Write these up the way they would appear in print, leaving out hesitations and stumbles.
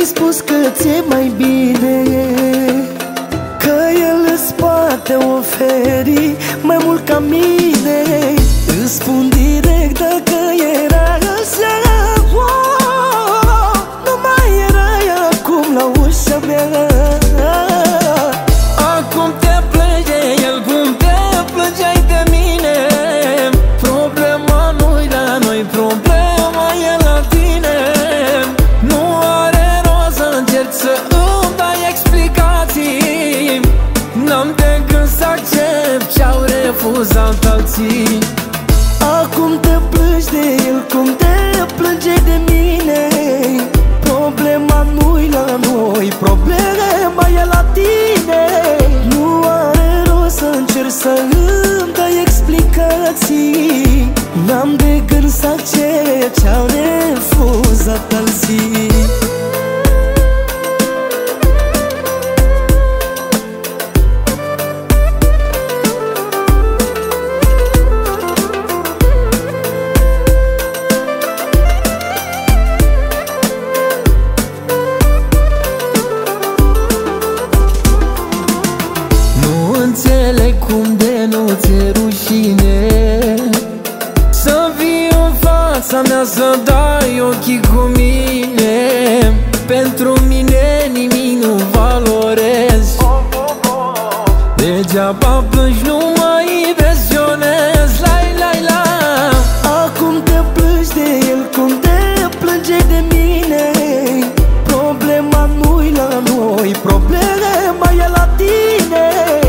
mi-ai spus că ți-e mai bine, că el îți poate oferi mai mult ca mine. Îți spun direct, dacă era așa, nu mai erai acum la ușa mea. Acum te plânge el cum te plângeai de mine. Problema nu-i la noi, problema e la tine. Nu are rost să încerci să îmi dai explicații. N-am de gând să accept ce-au refuzat alții. Acum te plângi de el cum te plângeai de mine. Problema nu-i la noi, problema e la tine. Nu are rost să încerci să îmi dai explicații. N-am de gând să accept ce-au refuzat alții. Înțeleg cum de nu ți-e rușine să vii în fața mea, să dai ochii cu mine. Pentru mine nimic nu valorezi. Degeaba plângi, nu mă impresionezi. Lai, lai, la. Acum te plângi de el cum te plângeai de mine. Problema nu-i la noi, problema e la tine.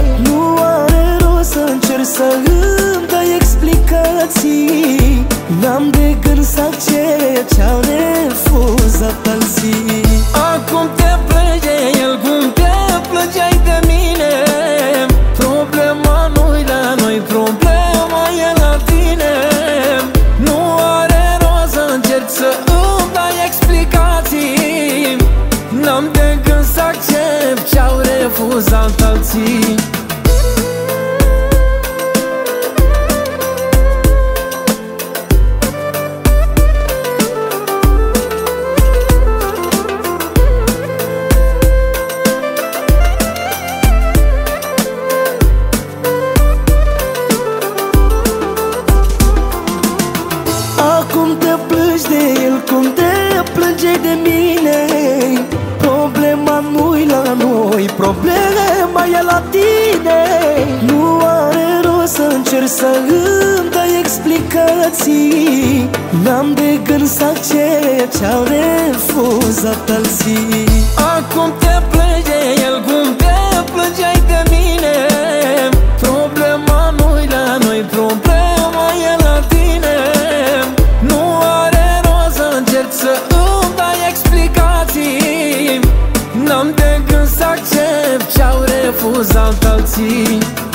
Să îmi dai explicații. N-am de gând să accept ce-au refuzat alții. Acum te plânge el cum te plângeai de mine. Problema nu-i la noi, problema e la tine. Nu are rost să încerci să îmi dai explicații. N-am de gând să accept ce-au refuzat alții. Acum te plângi de el cum te plângeai de mine. Problema nu-i la noi, problema e la tine. Nu are rost să încerci să îmi dai explicații. N-am de gând să accept ce-au refuzat alții. Acum te plânge el cum te plângeai de mine. Problema nu-i la noi, problema e la tine. Nu are rost să încerci să îmi dai explicații. N-am de gând să accept ce-au refuzat alții.